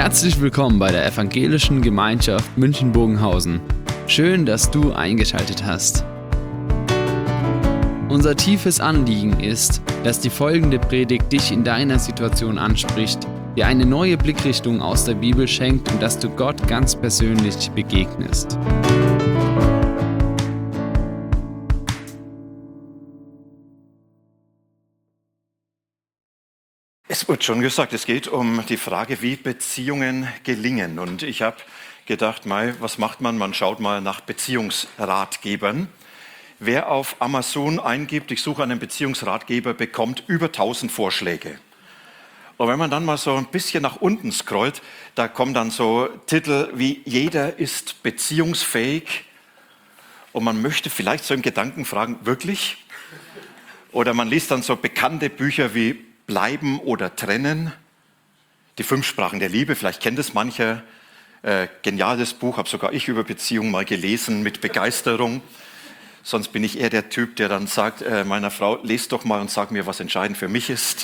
Herzlich willkommen bei der Evangelischen Gemeinschaft München-Bogenhausen. Schön, dass du eingeschaltet hast. Unser tiefes Anliegen ist, dass die folgende Predigt dich in deiner Situation anspricht, dir eine neue Blickrichtung aus der Bibel schenkt und dass du Gott ganz persönlich begegnest. Es wird schon gesagt, es geht um die Frage, wie Beziehungen gelingen. Und ich habe gedacht, was macht man? Man schaut mal nach Beziehungsratgebern. Wer auf Amazon eingibt, ich suche einen Beziehungsratgeber, bekommt über 1000 Vorschläge. Und wenn man dann mal so ein bisschen nach unten scrollt, da kommen dann so Titel wie "Jeder ist beziehungsfähig". Und man möchte vielleicht so im Gedanken fragen, wirklich? Oder man liest dann so bekannte Bücher wie "Bleiben oder trennen", die 5 Sprachen der Liebe, vielleicht kennt es mancher, geniales Buch, habe sogar ich über Beziehungen mal gelesen mit Begeisterung. Sonst bin ich eher der Typ, der dann sagt, meiner Frau, lest doch mal und sag mir, was entscheidend für mich ist.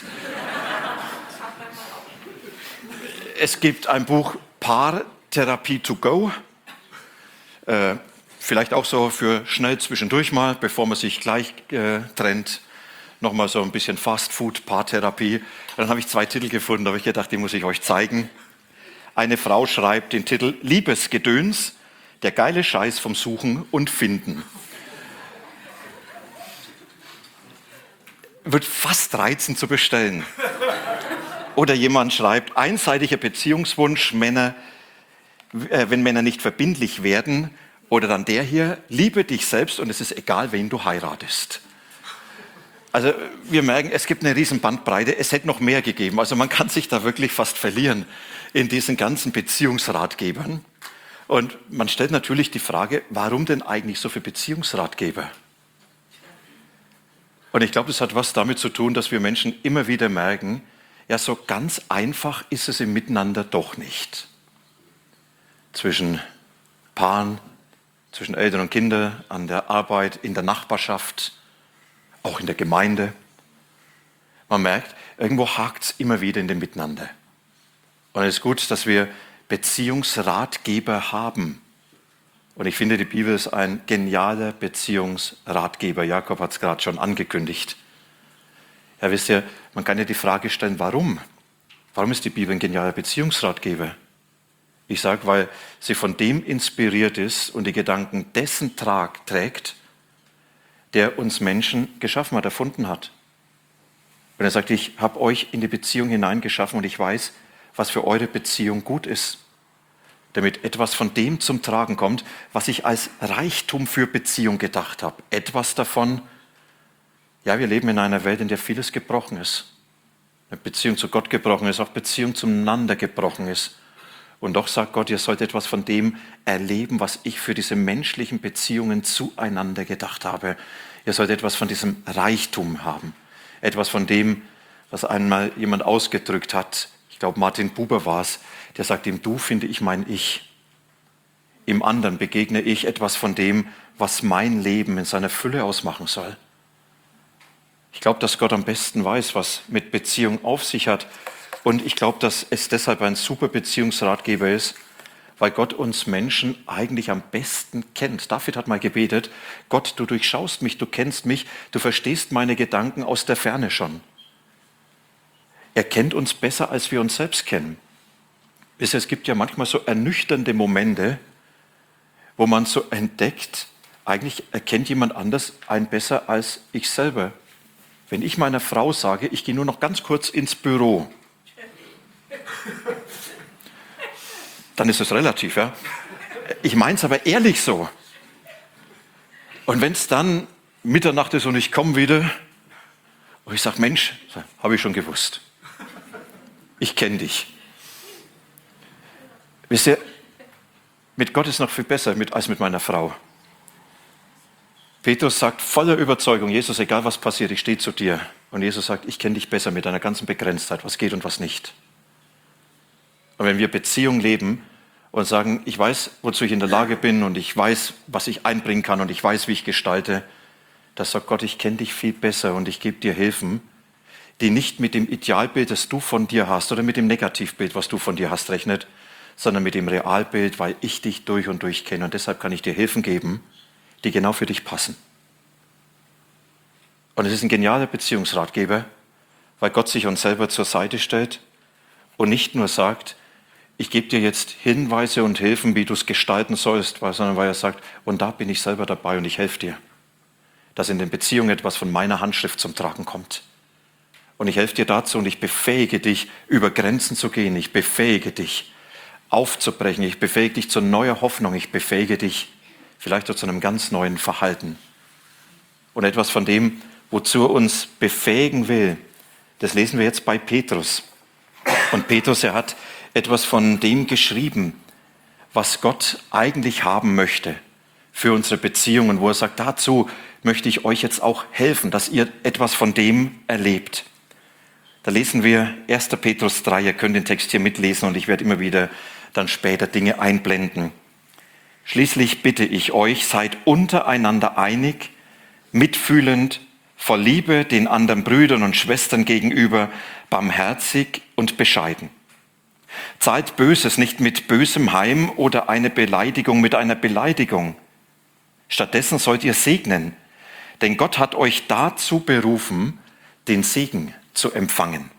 Es gibt ein Buch Paartherapie to go, vielleicht auch so für schnell zwischendurch mal, bevor man sich gleich trennt. Nochmal so ein bisschen Fastfood, Paartherapie. Dann habe ich 2 Titel gefunden, da habe ich gedacht, die muss ich euch zeigen. Eine Frau schreibt den Titel "Liebesgedöns, der geile Scheiß vom Suchen und Finden". Wird fast reizend zu bestellen. Oder jemand schreibt "Einseitiger Beziehungswunsch, wenn Männer nicht verbindlich werden". Oder dann der hier "Liebe dich selbst und es ist egal, wen du heiratest". Also wir merken, es gibt eine riesen Bandbreite, es hätte noch mehr gegeben. Also man kann sich da wirklich fast verlieren in diesen ganzen Beziehungsratgebern. Und man stellt natürlich die Frage, warum denn eigentlich so viele Beziehungsratgeber? Und ich glaube, das hat was damit zu tun, dass wir Menschen immer wieder merken, ja, so ganz einfach ist es im Miteinander doch nicht. Zwischen Paaren, zwischen Eltern und Kindern, an der Arbeit, in der Nachbarschaft, auch in der Gemeinde. Man merkt, irgendwo hakt es immer wieder in dem Miteinander. Und es ist gut, dass wir Beziehungsratgeber haben. Und ich finde, die Bibel ist ein genialer Beziehungsratgeber. Jakob hat es gerade schon angekündigt. Ja, wisst ihr, man kann ja die Frage stellen, warum? Warum ist die Bibel ein genialer Beziehungsratgeber? Ich sage, weil sie von dem inspiriert ist und die Gedanken dessen trägt, der uns Menschen geschaffen hat, erfunden hat. Und er sagt, ich habe euch in die Beziehung hineingeschaffen und ich weiß, was für eure Beziehung gut ist. Damit etwas von dem zum Tragen kommt, was ich als Reichtum für Beziehung gedacht habe. Etwas davon, ja, wir leben in einer Welt, in der vieles gebrochen ist. Eine Beziehung zu Gott gebrochen ist, auch Beziehung zueinander gebrochen ist. Und doch sagt Gott, ihr sollt etwas von dem erleben, was ich für diese menschlichen Beziehungen zueinander gedacht habe. Ihr sollt etwas von diesem Reichtum haben. Etwas von dem, was einmal jemand ausgedrückt hat. Ich glaube, Martin Buber war es, der sagt, im Du finde ich mein Ich. Im anderen begegne ich etwas von dem, was mein Leben in seiner Fülle ausmachen soll. Ich glaube, dass Gott am besten weiß, was mit Beziehung auf sich hat. Und ich glaube, dass es deshalb ein super Beziehungsratgeber ist, weil Gott uns Menschen eigentlich am besten kennt. David hat mal gebetet, Gott, du durchschaust mich, du kennst mich, du verstehst meine Gedanken aus der Ferne schon. Er kennt uns besser, als wir uns selbst kennen. Es gibt ja manchmal so ernüchternde Momente, wo man so entdeckt, eigentlich erkennt jemand anders einen besser als ich selber. Wenn ich meiner Frau sage, ich gehe nur noch ganz kurz ins Büro, dann ist es relativ, ja. Ich meine es aber ehrlich so. Und wenn es dann Mitternacht ist und ich komme wieder und ich sage, Mensch, habe ich schon gewusst. Ich kenne dich. Wisst ihr, mit Gott ist es noch viel besser als mit meiner Frau. Petrus sagt voller Überzeugung, Jesus, egal was passiert, ich stehe zu dir. Und Jesus sagt, ich kenne dich besser mit deiner ganzen Begrenztheit, was geht und was nicht. Und wenn wir Beziehung leben und sagen, ich weiß, wozu ich in der Lage bin und ich weiß, was ich einbringen kann und ich weiß, wie ich gestalte, das sagt Gott, ich kenne dich viel besser und ich gebe dir Hilfen, die nicht mit dem Idealbild, das du von dir hast, oder mit dem Negativbild, was du von dir hast, rechnet, sondern mit dem Realbild, weil ich dich durch und durch kenne. Und deshalb kann ich dir Hilfen geben, die genau für dich passen. Und es ist ein genialer Beziehungsratgeber, weil Gott sich uns selber zur Seite stellt und nicht nur sagt, ich gebe dir jetzt Hinweise und Hilfen, wie du es gestalten sollst, sondern weil er sagt, und da bin ich selber dabei und ich helfe dir, dass in den Beziehungen etwas von meiner Handschrift zum Tragen kommt. Und ich helfe dir dazu und ich befähige dich, über Grenzen zu gehen. Ich befähige dich, aufzubrechen. Ich befähige dich zu neuer Hoffnung. Ich befähige dich vielleicht auch zu einem ganz neuen Verhalten. Und etwas von dem, wozu er uns befähigen will, das lesen wir jetzt bei Petrus. Und Petrus, er hat etwas von dem geschrieben, was Gott eigentlich haben möchte für unsere Beziehungen, wo er sagt, dazu möchte ich euch jetzt auch helfen, dass ihr etwas von dem erlebt. Da lesen wir 1. Petrus 3, ihr könnt den Text hier mitlesen und ich werde immer wieder dann später Dinge einblenden. Schließlich bitte ich euch, seid untereinander einig, mitfühlend, voll Liebe den anderen Brüdern und Schwestern gegenüber, barmherzig und bescheiden. Zahlt Böses nicht mit Bösem heim oder eine Beleidigung mit einer Beleidigung. Stattdessen sollt ihr segnen, denn Gott hat euch dazu berufen, den Segen zu empfangen.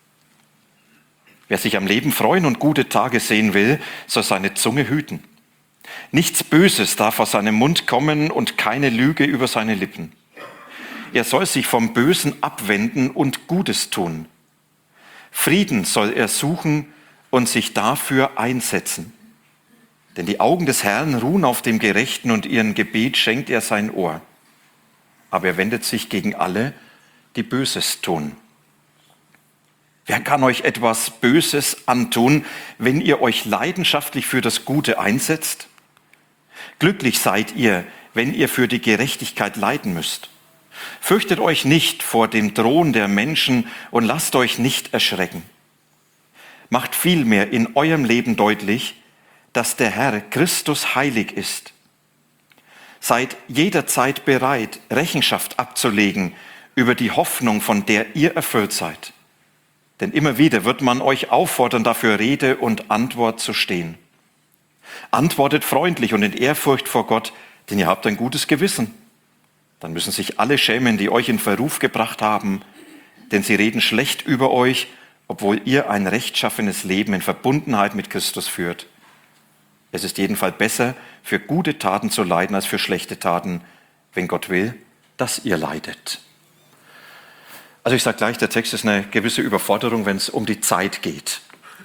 Wer sich am Leben freuen und gute Tage sehen will, soll seine Zunge hüten. Nichts Böses darf aus seinem Mund kommen und keine Lüge über seine Lippen. Er soll sich vom Bösen abwenden und Gutes tun. Frieden soll er suchen und sich dafür einsetzen. Denn die Augen des Herrn ruhen auf dem Gerechten und ihren Gebet schenkt er sein Ohr. Aber er wendet sich gegen alle, die Böses tun. Wer kann euch etwas Böses antun, wenn ihr euch leidenschaftlich für das Gute einsetzt? Glücklich seid ihr, wenn ihr für die Gerechtigkeit leiden müsst. Fürchtet euch nicht vor dem Drohen der Menschen und lasst euch nicht erschrecken. Macht vielmehr in eurem Leben deutlich, dass der Herr Christus heilig ist. Seid jederzeit bereit, Rechenschaft abzulegen über die Hoffnung, von der ihr erfüllt seid. Denn immer wieder wird man euch auffordern, dafür Rede und Antwort zu stehen. Antwortet freundlich und in Ehrfurcht vor Gott, denn ihr habt ein gutes Gewissen. Dann müssen sich alle schämen, die euch in Verruf gebracht haben, denn sie reden schlecht über euch, obwohl ihr ein rechtschaffenes Leben in Verbundenheit mit Christus führt. Es ist jedenfalls besser, für gute Taten zu leiden, als für schlechte Taten, wenn Gott will, dass ihr leidet. Also ich sage gleich, der Text ist eine gewisse Überforderung, wenn es um die Zeit geht.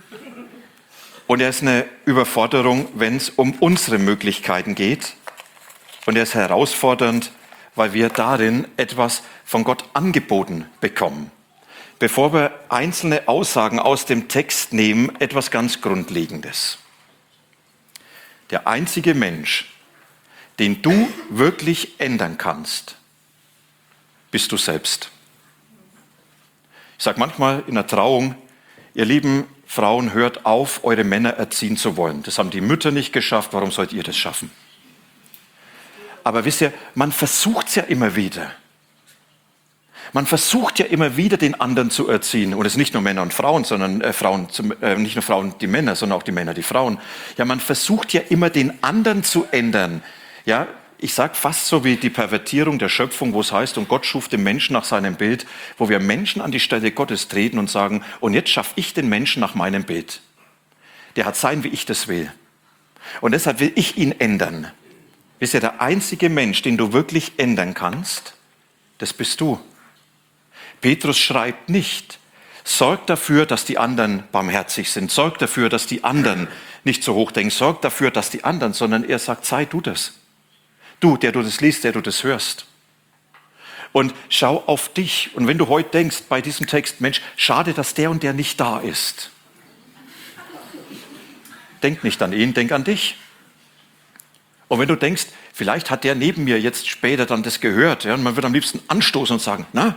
Und er ist eine Überforderung, wenn es um unsere Möglichkeiten geht. Und er ist herausfordernd, weil wir darin etwas von Gott angeboten bekommen. Bevor wir einzelne Aussagen aus dem Text nehmen, etwas ganz Grundlegendes. Der einzige Mensch, den du wirklich ändern kannst, bist du selbst. Ich sage manchmal in der Trauung, ihr lieben Frauen, hört auf, eure Männer erziehen zu wollen. Das haben die Mütter nicht geschafft, warum sollt ihr das schaffen? Aber wisst ihr, man versucht es ja immer wieder. Man versucht ja immer wieder, den anderen zu erziehen. Und es sind nicht nur Männer und Frauen, sondern nicht nur Frauen die Männer, sondern auch die Männer die Frauen. Ja, man versucht ja immer, den anderen zu ändern. Ja, ich sage fast so wie die Pervertierung der Schöpfung, wo es heißt, und Gott schuf den Menschen nach seinem Bild, wo wir Menschen an die Stelle Gottes treten und sagen, und jetzt schaffe ich den Menschen nach meinem Bild. Der hat sein, wie ich das will. Und deshalb will ich ihn ändern. Wisst ihr, der einzige Mensch, den du wirklich ändern kannst, das bist du. Petrus schreibt nicht, sorgt dafür, dass die anderen barmherzig sind, sorgt dafür, dass die anderen nicht so hoch denken, sorgt dafür, dass die anderen, sondern er sagt, sei du das. Du, der du das liest, der du das hörst. Und schau auf dich. Und wenn du heute denkst, bei diesem Text, Mensch, schade, dass der und der nicht da ist. Denk nicht an ihn, denk an dich. Und wenn du denkst, vielleicht hat der neben mir jetzt später dann das gehört, ja, und man wird am liebsten anstoßen und sagen, na,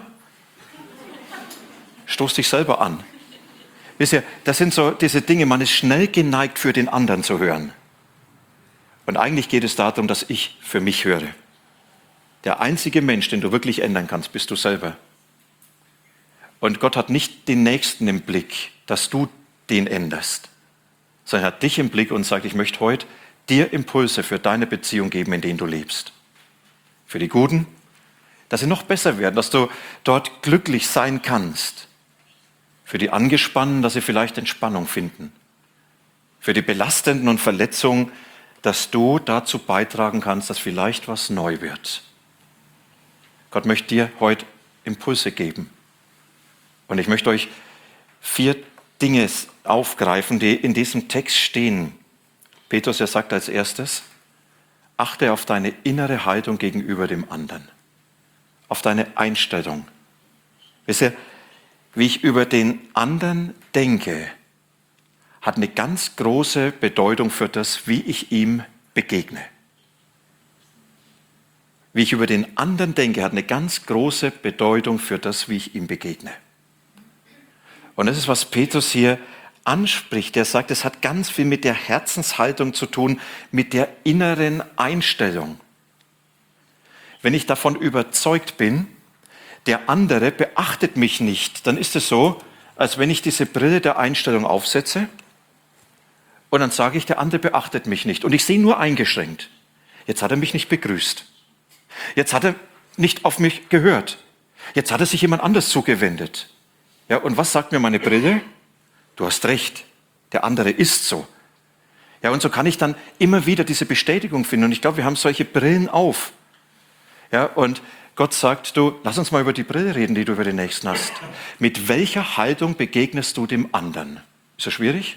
stoß dich selber an. Wisst ihr, das sind so diese Dinge, man ist schnell geneigt, für den anderen zu hören. Und eigentlich geht es darum, dass ich für mich höre. Der einzige Mensch, den du wirklich ändern kannst, bist du selber. Und Gott hat nicht den Nächsten im Blick, dass du den änderst, sondern er hat dich im Blick und sagt, ich möchte heute dir Impulse für deine Beziehung geben, in denen du lebst. Für die Guten, dass sie noch besser werden, dass du dort glücklich sein kannst. Für die Angespannten, dass sie vielleicht Entspannung finden. Für die Belastenden und Verletzungen, dass du dazu beitragen kannst, dass vielleicht was neu wird. Gott möchte dir heute Impulse geben. Und ich möchte euch 4 Dinge aufgreifen, die in diesem Text stehen. Petrus, er sagt als erstes, achte auf deine innere Haltung gegenüber dem anderen. Auf deine Einstellung. Wisst ihr, wie ich über den anderen denke, hat eine ganz große Bedeutung für das, wie ich ihm begegne. Wie ich über den anderen denke, hat eine ganz große Bedeutung für das, wie ich ihm begegne. Und das ist, was Petrus hier anspricht. Er sagt, es hat ganz viel mit der Herzenshaltung zu tun, mit der inneren Einstellung. Wenn ich davon überzeugt bin, der andere beachtet mich nicht, dann ist es so, als wenn ich diese Brille der Einstellung aufsetze und dann sage ich, der andere beachtet mich nicht. Und ich sehe nur eingeschränkt. Jetzt hat er mich nicht begrüßt. Jetzt hat er nicht auf mich gehört. Jetzt hat er sich jemand anders zugewendet. Ja, und was sagt mir meine Brille? Du hast recht, der andere ist so. Ja, und so kann ich dann immer wieder diese Bestätigung finden. Und ich glaube, wir haben solche Brillen auf. Ja, und Gott sagt, du, lass uns mal über die Brille reden, die du über den Nächsten hast. Mit welcher Haltung begegnest du dem anderen? Ist er schwierig?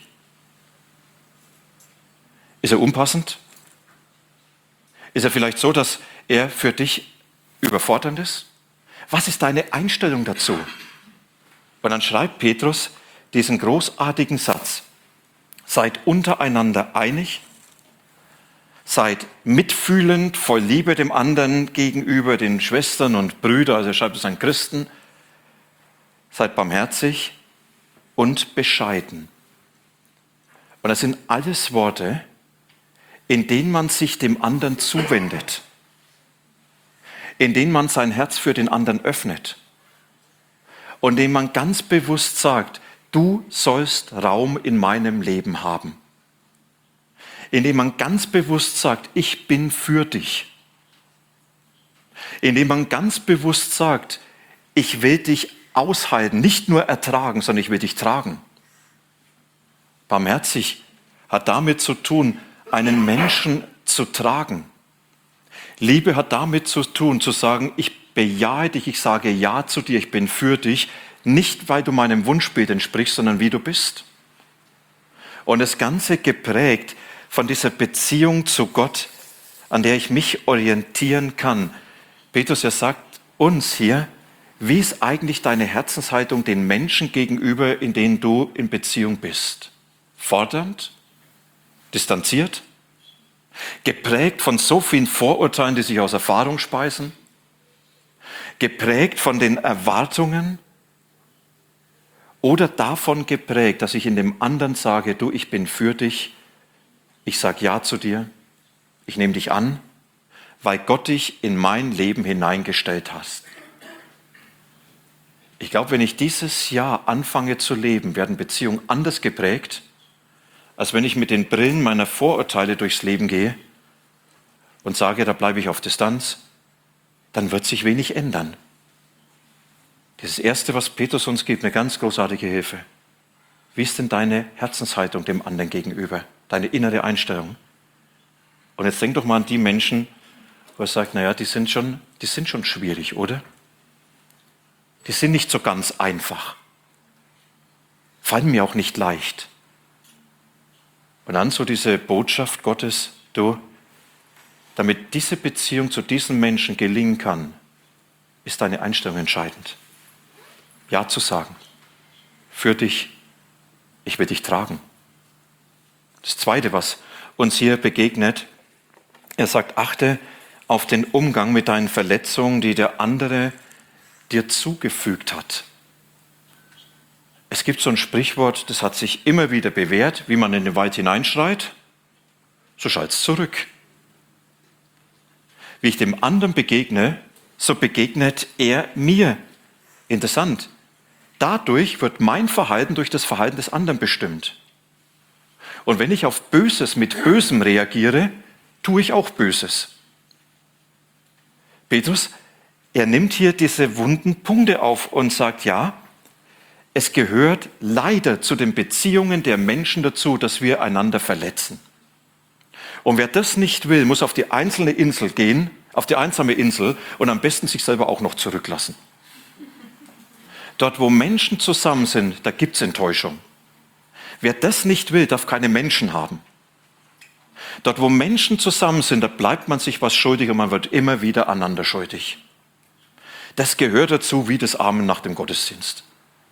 Ist er unpassend? Ist er vielleicht so, dass er für dich überfordernd ist? Was ist deine Einstellung dazu? Und dann schreibt Petrus diesen großartigen Satz. Seid untereinander einig, seid mitfühlend, voll Liebe dem anderen gegenüber, den Schwestern und Brüdern, also er schreibt es an Christen. Seid barmherzig und bescheiden. Und das sind alles Worte, in denen man sich dem anderen zuwendet, in denen man sein Herz für den anderen öffnet und in denen man ganz bewusst sagt, du sollst Raum in meinem Leben haben. Indem man ganz bewusst sagt, ich bin für dich. Indem man ganz bewusst sagt, ich will dich aushalten, nicht nur ertragen, sondern ich will dich tragen. Barmherzig hat damit zu tun, einen Menschen zu tragen. Liebe hat damit zu tun, zu sagen, ich bejahe dich, ich sage Ja zu dir, ich bin für dich, nicht weil du meinem Wunschbild entsprichst, sondern wie du bist. Und das Ganze geprägt von dieser Beziehung zu Gott, an der ich mich orientieren kann. Petrus, er sagt uns hier, wie ist eigentlich deine Herzenshaltung den Menschen gegenüber, in denen du in Beziehung bist? Fordernd? Distanziert? Geprägt von so vielen Vorurteilen, die sich aus Erfahrung speisen? Geprägt von den Erwartungen? Oder davon geprägt, dass ich in dem anderen sage, du, ich bin für dich, ich sage Ja zu dir, ich nehme dich an, weil Gott dich in mein Leben hineingestellt hast. Ich glaube, wenn ich dieses Jahr anfange zu leben, werden Beziehungen anders geprägt, als wenn ich mit den Brillen meiner Vorurteile durchs Leben gehe und sage, da bleibe ich auf Distanz, dann wird sich wenig ändern. Das Erste, was Petrus uns gibt, eine ganz großartige Hilfe. Wie ist denn deine Herzenshaltung dem anderen gegenüber? Deine innere Einstellung? Und jetzt denk doch mal an die Menschen, wo er sagt, naja, die sind schon schwierig, oder? Die sind nicht so ganz einfach. Fallen mir auch nicht leicht. Und dann so diese Botschaft Gottes, du, damit diese Beziehung zu diesen Menschen gelingen kann, ist deine Einstellung entscheidend. Ja zu sagen. Für dich. Ich will dich tragen. Das Zweite, was uns hier begegnet, er sagt, achte auf den Umgang mit deinen Verletzungen, die der andere dir zugefügt hat. Es gibt so ein Sprichwort, das hat sich immer wieder bewährt, wie man in den Wald hineinschreit, so schallt es zurück. Wie ich dem anderen begegne, so begegnet er mir. Interessant. dadurch wird mein Verhalten durch das Verhalten des anderen bestimmt. Und wenn ich auf Böses mit Bösem reagiere, tue ich auch Böses. Petrus, er nimmt hier diese wunden Punkte auf und sagt, ja, es gehört leider zu den Beziehungen der Menschen dazu, dass wir einander verletzen. Und wer das nicht will, muss auf die einzelne Insel gehen, auf die einsame Insel und am besten sich selber auch noch zurücklassen. Dort, wo Menschen zusammen sind, da gibt es Enttäuschung. Wer das nicht will, darf keine Menschen haben. Dort, wo Menschen zusammen sind, da bleibt man sich was schuldig und man wird immer wieder einander schuldig. Das gehört dazu wie das Amen nach dem Gottesdienst.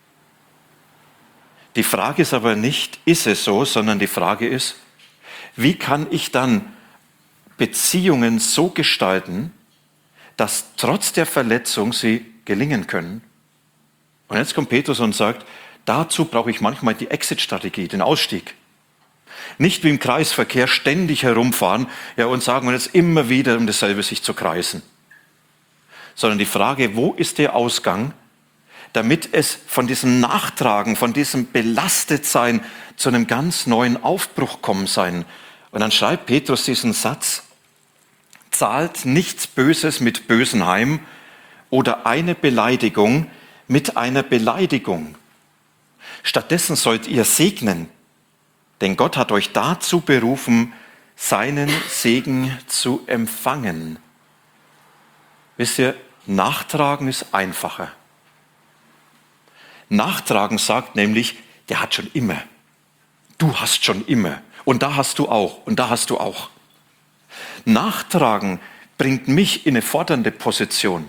Die Frage ist aber nicht, ist es so, sondern die Frage ist, wie kann ich dann Beziehungen so gestalten, dass trotz der Verletzung sie gelingen können? Und jetzt kommt Petrus und sagt, dazu brauche ich manchmal die Exit-Strategie, den Ausstieg. Nicht wie im Kreisverkehr ständig herumfahren und sagen und jetzt immer wieder um dasselbe sich zu kreisen. Sondern die Frage, wo ist der Ausgang, damit es von diesem Nachtragen, von diesem Belastetsein zu einem ganz neuen Aufbruch kommen sein. Und dann schreibt Petrus diesen Satz, zahlt nichts Böses mit Bösen heim oder eine Beleidigung mit einer Beleidigung. Stattdessen sollt ihr segnen, denn Gott hat euch dazu berufen, seinen Segen zu empfangen. Wisst ihr, Nachtragen ist einfacher. Nachtragen sagt nämlich, der hat schon immer. Du hast schon immer. Und da hast du auch. Und da hast du auch. Nachtragen bringt mich in eine fordernde Position.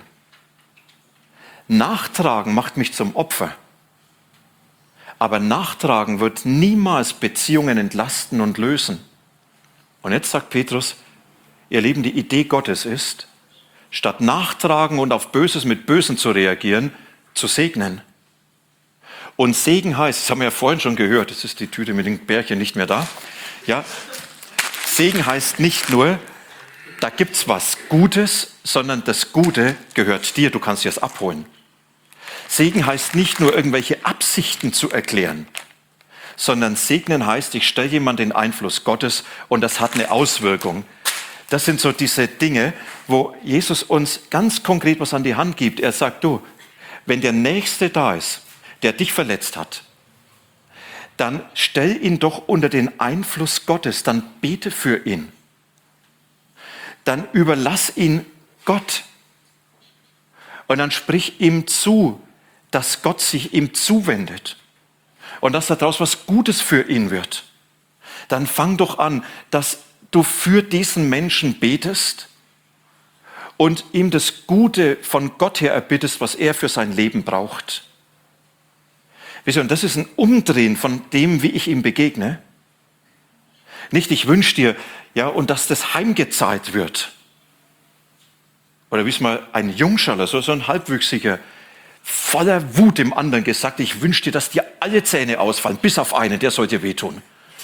Nachtragen macht mich zum Opfer. Aber Nachtragen wird niemals Beziehungen entlasten und lösen. Und jetzt sagt Petrus, ihr Lieben, die Idee Gottes ist, statt Nachtragen und auf Böses mit Bösen zu reagieren, zu segnen. Und Segen heißt, das haben wir ja vorhin schon gehört, jetzt ist die Tüte mit den Bärchen nicht mehr da. Ja, Segen heißt nicht nur, da gibt es was Gutes, sondern das Gute gehört dir, du kannst dir es abholen. Segen heißt nicht nur, irgendwelche Absichten zu erklären, sondern segnen heißt, ich stelle jemand den Einfluss Gottes und das hat eine Auswirkung. Das sind so diese Dinge, wo Jesus uns ganz konkret was an die Hand gibt. Er sagt, du, wenn der Nächste da ist, der dich verletzt hat, dann stell ihn doch unter den Einfluss Gottes, dann bete für ihn. Dann überlass ihn Gott. Und dann sprich ihm zu, dass Gott sich ihm zuwendet. Und dass daraus was Gutes für ihn wird. Dann fang doch an, dass du für diesen Menschen betest und ihm das Gute von Gott her erbittest, was er für sein Leben braucht. Und das ist ein Umdrehen von dem, wie ich ihm begegne. Nicht, ich wünsche dir, und dass das heimgezahlt wird. Oder wie es mal ein Jungschaller, so ein Halbwüchsiger, voller Wut dem anderen gesagt, ich wünsche dir, dass dir alle Zähne ausfallen, bis auf einen, der soll dir wehtun.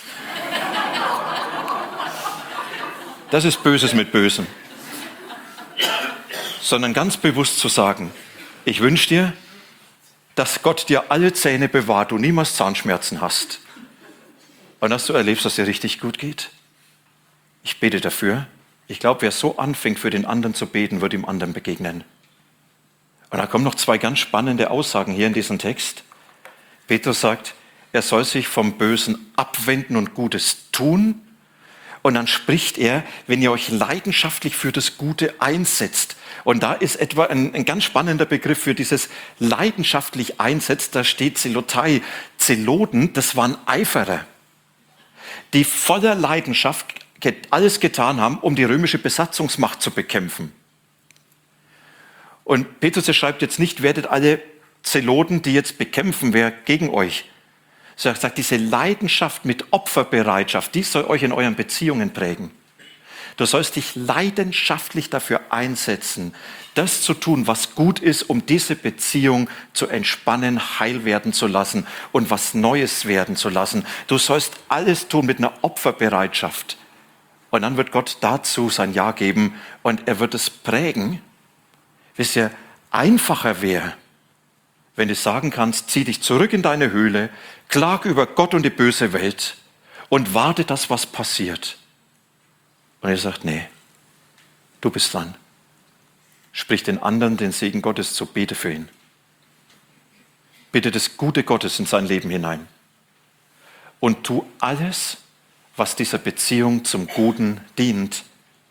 Das ist Böses mit Bösem. Sondern ganz bewusst zu sagen, ich wünsche dir, dass Gott dir alle Zähne bewahrt, du niemals Zahnschmerzen hast. Und dass du erlebst, dass dir richtig gut geht. Ich bete dafür. Ich glaube, wer so anfängt, für den anderen zu beten, wird dem anderen begegnen. Und da kommen noch zwei ganz spannende Aussagen hier in diesem Text. Petrus sagt, er soll sich vom Bösen abwenden und Gutes tun. Und dann spricht er, wenn ihr euch leidenschaftlich für das Gute einsetzt. Und da ist etwa ein ganz spannender Begriff für dieses leidenschaftlich einsetzt. Da steht Zelotai. Zeloten, das waren Eiferer, die voller Leidenschaft alles getan haben, um die römische Besatzungsmacht zu bekämpfen. Und Petrus schreibt jetzt nicht, werdet alle Zeloten, die jetzt bekämpfen, wer gegen euch. Er sagt, diese Leidenschaft mit Opferbereitschaft, die soll euch in euren Beziehungen prägen. Du sollst dich leidenschaftlich dafür einsetzen, das zu tun, was gut ist, um diese Beziehung zu entspannen, heil werden zu lassen und was Neues werden zu lassen. Du sollst alles tun mit einer Opferbereitschaft. Und dann wird Gott dazu sein Ja geben und er wird es prägen. Wisst ihr, einfacher wäre, wenn du sagen kannst, zieh dich zurück in deine Höhle, klag über Gott und die böse Welt und warte das, was passiert. Und er sagt, nee, du bist dran. Sprich den anderen den Segen Gottes zu, bete für ihn. Bitte das Gute Gottes in sein Leben hinein. Und tu alles, was dieser Beziehung zum Guten dient.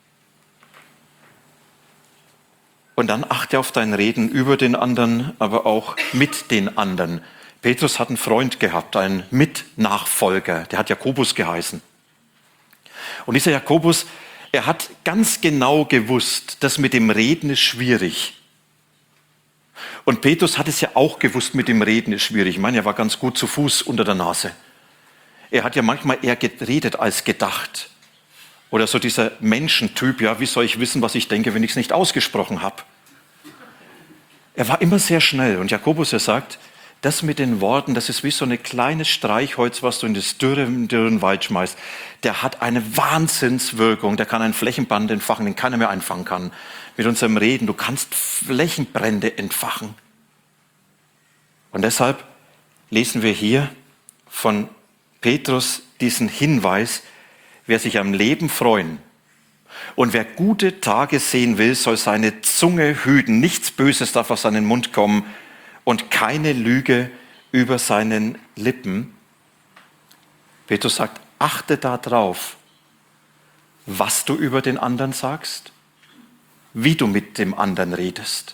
Und dann achte auf dein Reden über den anderen, aber auch mit den anderen. Petrus hat einen Freund gehabt, einen Mitnachfolger, der hat Jakobus geheißen. Und dieser Jakobus, er hat ganz genau gewusst, das mit dem Reden ist schwierig. Und Petrus hat es ja auch gewusst, mit dem Reden ist schwierig. Ich meine, er war ganz gut zu Fuß unter der Nase. Er hat ja manchmal eher geredet als gedacht. Oder so dieser Menschentyp, ja, wie soll ich wissen, was ich denke, wenn ich es nicht ausgesprochen habe? Er war immer sehr schnell. Und Jakobus, er sagt, das mit den Worten, das ist wie so ein kleines Streichholz, was du in das dürren Wald schmeißt. Der hat eine Wahnsinnswirkung. Der kann ein Flächenbrand entfachen, den keiner mehr einfangen kann. Mit unserem Reden, du kannst Flächenbrände entfachen. Und deshalb lesen wir hier von Petrus diesen Hinweis, wer sich am Leben freuen und wer gute Tage sehen will, soll seine Zunge hüten. Nichts Böses darf aus seinem Mund kommen und keine Lüge über seinen Lippen. Petrus sagt, achte darauf, was du über den anderen sagst, wie du mit dem anderen redest.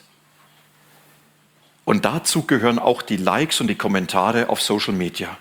Und dazu gehören auch die Likes und die Kommentare auf Social Media.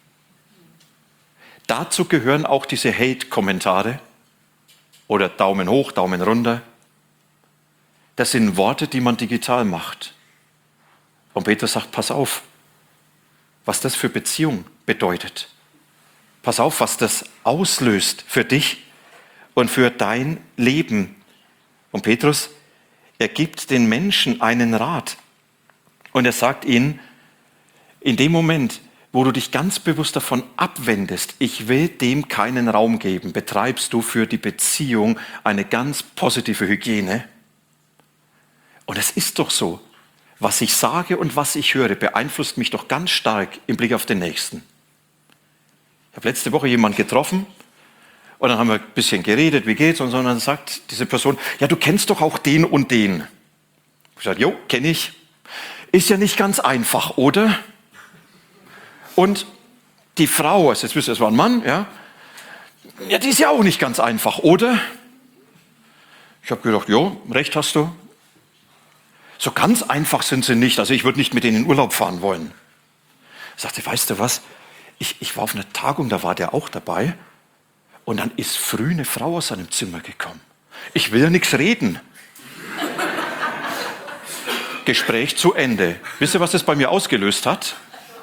Dazu gehören auch diese Hate-Kommentare oder Daumen hoch, Daumen runter. Das sind Worte, die man digital macht. Und Petrus sagt, pass auf, was das für Beziehung bedeutet. Pass auf, was das auslöst für dich und für dein Leben. Und Petrus, er gibt den Menschen einen Rat. Und er sagt ihnen, in dem Moment, wo du dich ganz bewusst davon abwendest, ich will dem keinen Raum geben, betreibst du für die Beziehung eine ganz positive Hygiene. Und es ist doch so, was ich sage und was ich höre, beeinflusst mich doch ganz stark im Blick auf den Nächsten. Ich habe letzte Woche jemanden getroffen und dann haben wir ein bisschen geredet, wie geht's? Und so, und dann sagt diese Person, ja, du kennst doch auch den und den. Ich sage, jo, kenne ich. Ist ja nicht ganz einfach, oder? Und die Frau, also jetzt wisst ihr, es war ein Mann, ja, die ist ja auch nicht ganz einfach, oder? Ich habe gedacht, jo, recht hast du. So ganz einfach sind sie nicht, also ich würde nicht mit denen in Urlaub fahren wollen. Ich sagte, weißt du was, ich war auf einer Tagung, da war der auch dabei und dann ist früh eine Frau aus seinem Zimmer gekommen. Ich will ja nichts reden. Gespräch zu Ende. Wisst ihr, was das bei mir ausgelöst hat?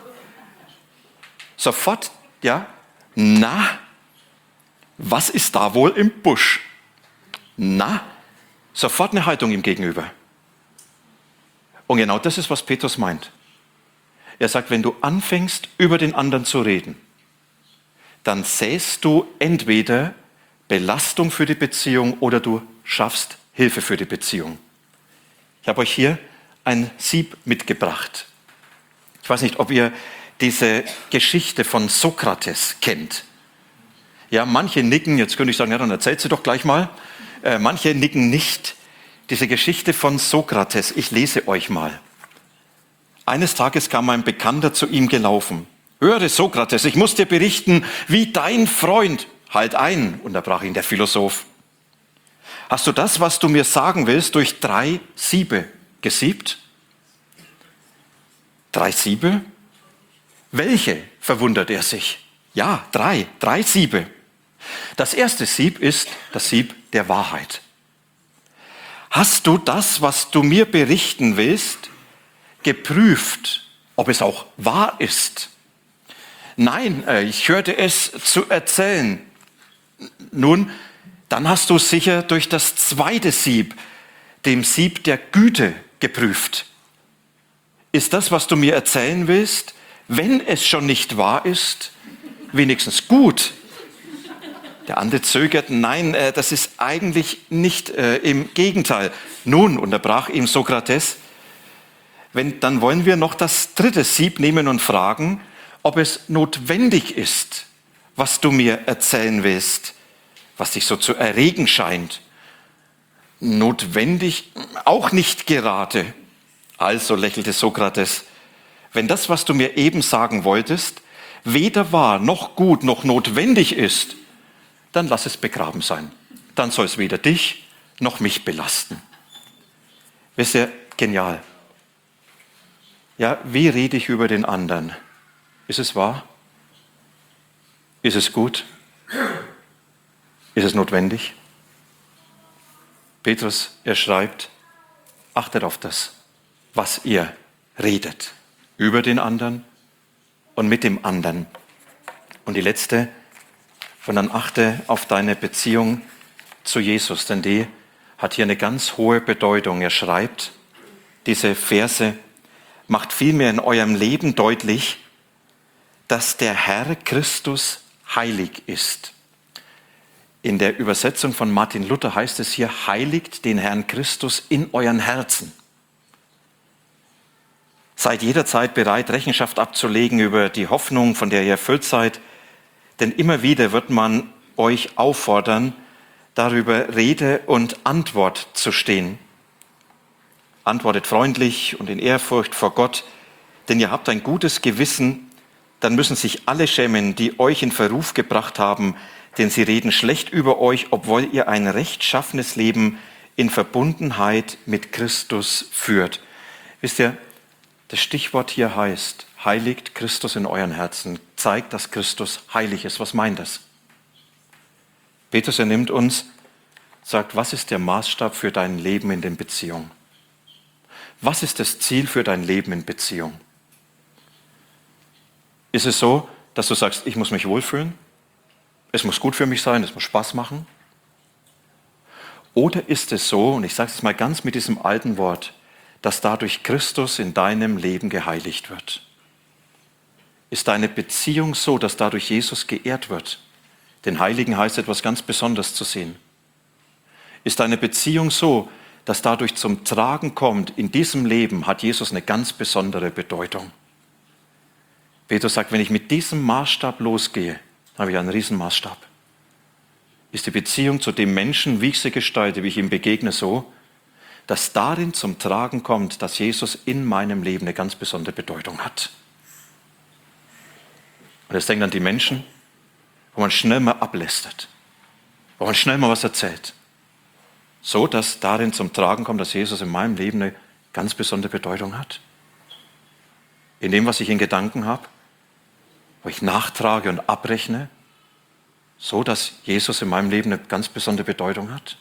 Sofort, ja, na, was ist da wohl im Busch? Na, sofort eine Haltung ihm gegenüber. Und genau das ist, was Petrus meint. Er sagt, wenn du anfängst, über den anderen zu reden, dann säst du entweder Belastung für die Beziehung oder du schaffst Hilfe für die Beziehung. Ich habe euch hier ein Sieb mitgebracht. Ich weiß nicht, ob ihr diese Geschichte von Sokrates kennt. Ja, manche nicken, jetzt könnte ich sagen, ja, dann erzählt sie doch gleich mal. Manche nicken nicht. Diese Geschichte von Sokrates, ich lese euch mal. Eines Tages kam ein Bekannter zu ihm gelaufen. Höre, Sokrates, ich muss dir berichten, wie dein Freund, halt ein, unterbrach ihn der Philosoph. Hast du das, was du mir sagen willst, durch 3 Siebe gesiebt? 3 Siebe? Welche? Verwundert er sich. Ja, 3 Siebe. Das erste Sieb ist das Sieb der Wahrheit. Hast du das, was du mir berichten willst, geprüft, ob es auch wahr ist? Nein, ich hörte es zu erzählen. Nun, dann hast du sicher durch das zweite Sieb, dem Sieb der Güte, geprüft. Ist das, was du mir erzählen willst, wenn es schon nicht wahr ist, wenigstens gut? Der andere zögert, nein, das ist eigentlich nicht, im Gegenteil. Nun, unterbrach ihm Sokrates, dann wollen wir noch das dritte Sieb nehmen und fragen, ob es notwendig ist, was du mir erzählen willst, was dich so zu erregen scheint. Notwendig auch nicht gerade. Also lächelte Sokrates, wenn das, was du mir eben sagen wolltest, weder wahr noch gut noch notwendig ist, dann lass es begraben sein. Dann soll es weder dich noch mich belasten. Wisst ihr, genial. Ja, wie rede ich über den anderen? Ist es wahr? Ist es gut? Ist es notwendig? Petrus, er schreibt, achtet auf das, was ihr redet, über den anderen und mit dem anderen. Und die letzte, und dann achte auf deine Beziehung zu Jesus, denn die hat hier eine ganz hohe Bedeutung. Er schreibt, diese Verse, macht vielmehr in eurem Leben deutlich, dass der Herr Christus heilig ist. In der Übersetzung von Martin Luther heißt es hier, heiligt den Herrn Christus in euren Herzen. Seid jederzeit bereit, Rechenschaft abzulegen über die Hoffnung, von der ihr erfüllt seid, denn immer wieder wird man euch auffordern, darüber Rede und Antwort zu stehen. Antwortet freundlich und in Ehrfurcht vor Gott, denn ihr habt ein gutes Gewissen, dann müssen sich alle schämen, die euch in Verruf gebracht haben, denn sie reden schlecht über euch, obwohl ihr ein rechtschaffenes Leben in Verbundenheit mit Christus führt. Wisst ihr, das Stichwort hier heißt, heiligt Christus in euren Herzen, zeigt, dass Christus heilig ist. Was meint das? Petrus, er nimmt uns, sagt, was ist der Maßstab für dein Leben in den Beziehungen? Was ist das Ziel für dein Leben in Beziehung? Ist es so, dass du sagst, ich muss mich wohlfühlen? Es muss gut für mich sein, es muss Spaß machen? Oder ist es so, und ich sage es mal ganz mit diesem alten Wort, dass dadurch Christus in deinem Leben geheiligt wird? Ist deine Beziehung so, dass dadurch Jesus geehrt wird? Den Heiligen heißt etwas ganz Besonderes zu sehen. Ist deine Beziehung so, dass dadurch zum Tragen kommt, in diesem Leben hat Jesus eine ganz besondere Bedeutung? Petrus sagt, wenn ich mit diesem Maßstab losgehe, habe ich einen Riesenmaßstab. Ist die Beziehung zu dem Menschen, wie ich sie gestalte, wie ich ihm begegne, so, dass darin zum Tragen kommt, dass Jesus in meinem Leben eine ganz besondere Bedeutung hat. Und jetzt denkt an die Menschen, wo man schnell mal ablästert, wo man schnell mal was erzählt, so dass darin zum Tragen kommt, dass Jesus in meinem Leben eine ganz besondere Bedeutung hat. In dem, was ich in Gedanken habe, wo ich nachtrage und abrechne, so dass Jesus in meinem Leben eine ganz besondere Bedeutung hat.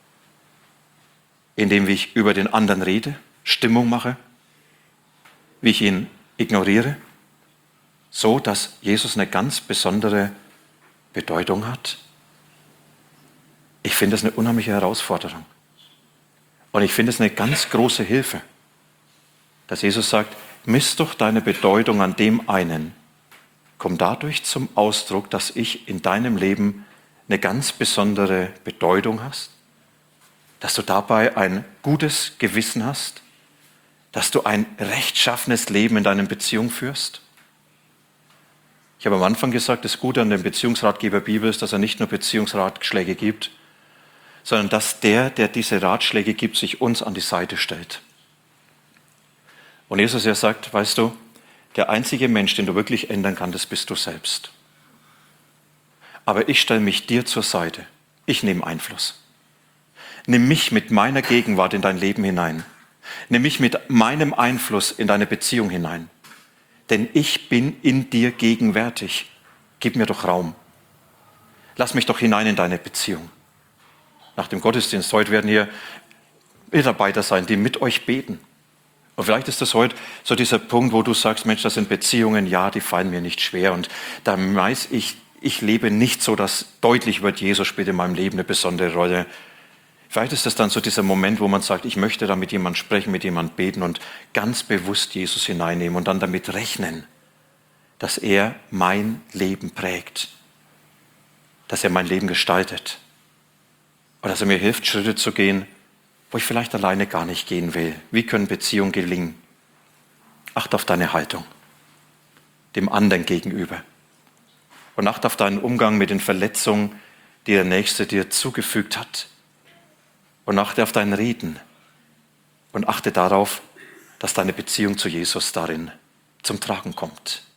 In dem, wie ich über den anderen rede, Stimmung mache, wie ich ihn ignoriere, so dass Jesus eine ganz besondere Bedeutung hat. Ich finde das eine unheimliche Herausforderung. Und ich finde es eine ganz große Hilfe, dass Jesus sagt, misst doch deine Bedeutung an dem einen. Komm dadurch zum Ausdruck, dass ich in deinem Leben eine ganz besondere Bedeutung hast, dass du dabei ein gutes Gewissen hast, dass du ein rechtschaffenes Leben in deinen Beziehungen führst. Ich habe am Anfang gesagt, das Gute an dem Beziehungsratgeber Bibel ist, dass er nicht nur Beziehungsratschläge gibt, sondern dass der diese Ratschläge gibt, sich uns an die Seite stellt. Und Jesus, er sagt, weißt du, der einzige Mensch, den du wirklich ändern kannst, das bist du selbst. Aber ich stelle mich dir zur Seite. Ich nehme Einfluss. Nimm mich mit meiner Gegenwart in dein Leben hinein. Nimm mich mit meinem Einfluss in deine Beziehung hinein. Denn ich bin in dir gegenwärtig. Gib mir doch Raum. Lass mich doch hinein in deine Beziehung. Nach dem Gottesdienst heute werden hier Mitarbeiter sein, die mit euch beten. Und vielleicht ist das heute so dieser Punkt, wo du sagst, Mensch, das sind Beziehungen, ja, die fallen mir nicht schwer. Und da weiß ich lebe nicht so, dass deutlich wird, Jesus spielt in meinem Leben eine besondere Rolle. Vielleicht ist das dann so dieser Moment, wo man sagt, ich möchte da mit jemandem sprechen, mit jemandem beten und ganz bewusst Jesus hineinnehmen und dann damit rechnen, dass er mein Leben prägt, dass er mein Leben gestaltet und dass er mir hilft, Schritte zu gehen, wo ich vielleicht alleine gar nicht gehen will. Wie können Beziehungen gelingen? Achte auf deine Haltung dem anderen gegenüber. Und achte auf deinen Umgang mit den Verletzungen, die der Nächste dir zugefügt hat. Und achte auf dein Reden. Und achte darauf, dass deine Beziehung zu Jesus darin zum Tragen kommt.